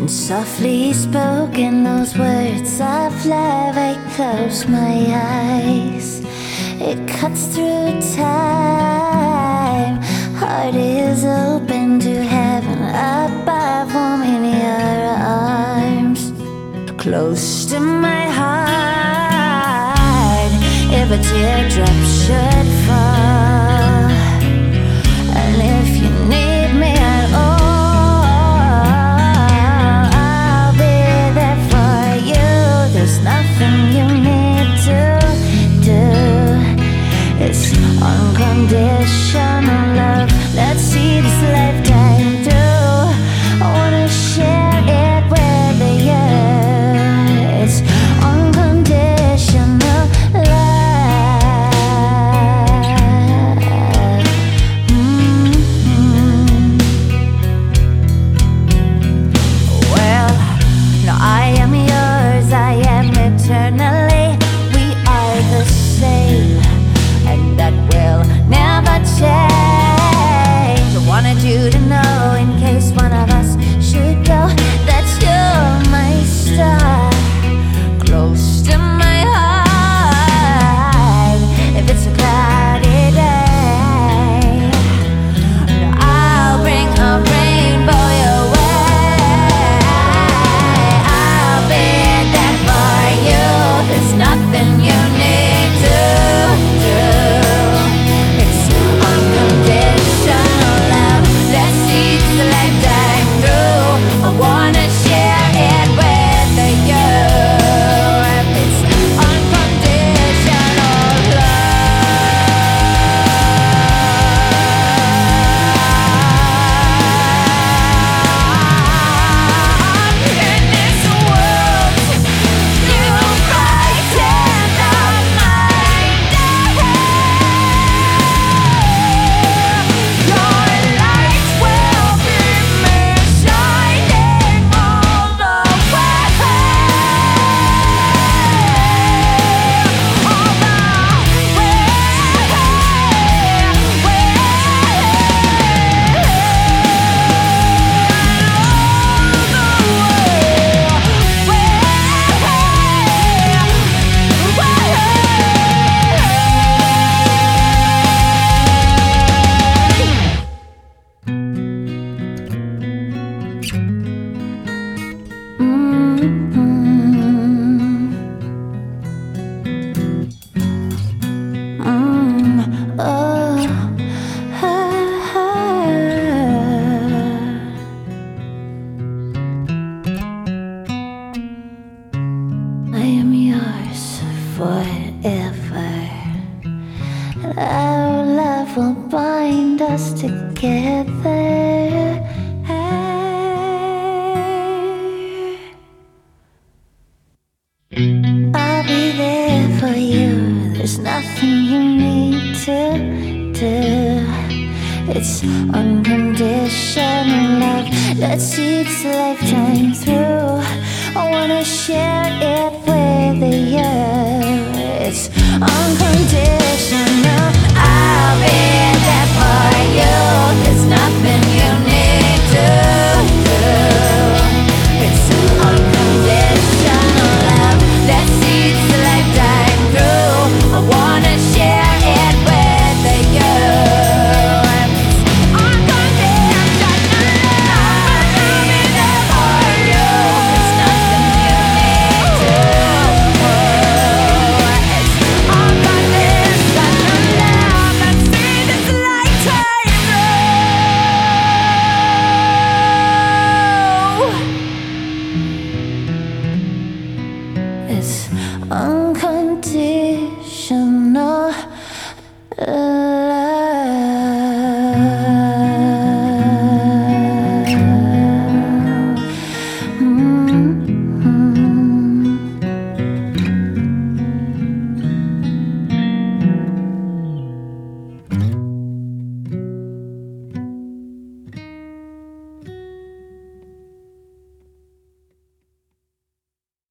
Softly spoken, those words of love. I close my eyes, it cuts through time. Heart is open to heaven above, warm in your arms, close to my heart. If a teardrop should fall, and if you need me at all, there's nothing you need to do. It's unconditional love. Let's see this lifetime through. I wanna share it with you. It's unconditional love. Well, no, I am yours, I am eternally. We are the same, and that will never change. I wanted you to know, in case one of us should go, that you're my star, close to my heart. If it's a cloudy day, I'll bring a rainbow your way. I'll be there for you. There's nothing you need to do. It's unconditional love. Let's see this lifetime through. I wanna share it with you. It's unconditional love. In this world, you brighten up my day. Your light will be me shining all the way. All the I am yours forever. Our love will bind us together. I'll be there for you. There's nothing you need to do. It's unconditional love. Let's see this lifetime through. I wanna share it with you. It's unconditional. I'll be there for you. There's nothing you need to do. It's unconditional love. Let's see this lifetime through. I wanna share it with you. It's unconditional love. I'll be there for you. There's nothing you need to do. It's unconditional love. Let's see this lifetime through. It's unconditional love.